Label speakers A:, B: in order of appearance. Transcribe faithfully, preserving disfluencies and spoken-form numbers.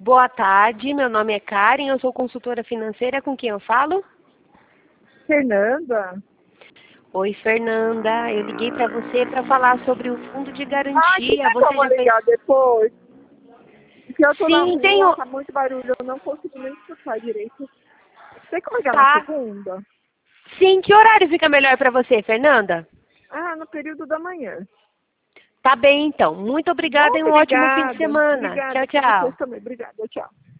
A: Boa tarde, meu nome é Karen, eu sou consultora financeira, com quem eu falo?
B: Fernanda?
A: Oi, Fernanda, eu liguei para você para falar sobre o fundo de
B: Ai,
A: garantia.
B: tem
A: Você
B: como
A: já fez?
B: ligar depois? Porque eu tô na
A: Sim,
B: rua,
A: tenho.
B: tá muito barulho, eu não consigo nem escutar direito. Tem como ligar na
A: Tá.
B: segunda?
A: Sim, que horário fica melhor para você, Fernanda?
B: Ah, no período da manhã.
A: Tá bem, então. Muito obrigada e
B: Muito
A: um ótimo fim de
B: obrigada.
A: semana.
B: Obrigada
A: Tchau,
B: pra vocês
A: tchau.
B: também. Obrigada, tchau.